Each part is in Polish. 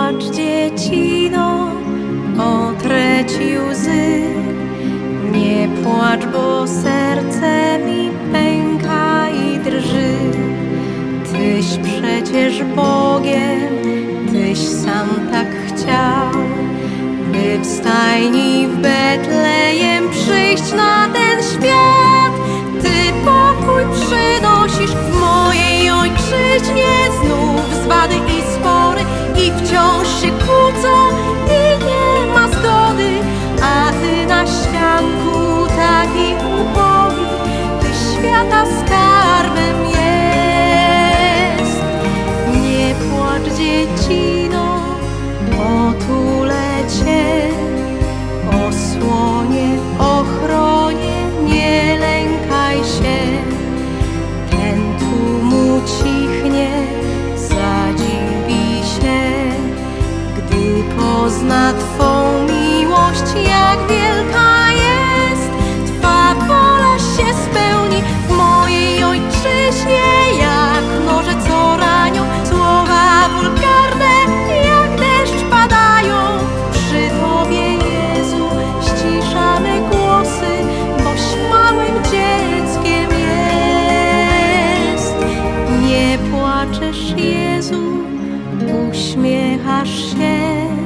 płacz, dziecino, otrę ci łzy. Nie płacz, bo serce mi pęka i drży. Tyś przecież Bogiem, tyś sam tak chciał, by w stajni w Betlejem przyjść na ten świat. Ty pokój przynosisz w mojej ojczyźnie, znów zwady i spory i wciąż się kłócą i nie ma zgody, a ty na światku taki ubogi, ty świata skarbem jest. Nie płacz, dziecino, otulę cię, osłonię, ochronię, nie lękaj się. Ten tłum ucichnie, zadziwi się, gdy pozna Twą miłość, jak wielka jest. Twa wola się spełni w mojej ojczyźnie, jak noże, co ranią, słowa wulgarne, jak deszcz padają. Przy Tobie, Jezu, ściszamy głosy, boś małym dzieckiem jest. Nie płaczesz, Jezu, uśmiechasz się.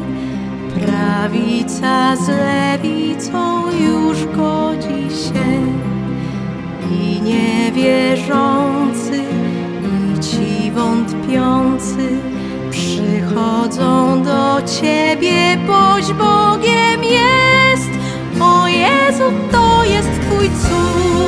Prawica z lewicą już godzi się i niewierzący, i ci wątpiący przychodzą do Ciebie, boś Bogiem jest. O Jezu, to jest Twój cud.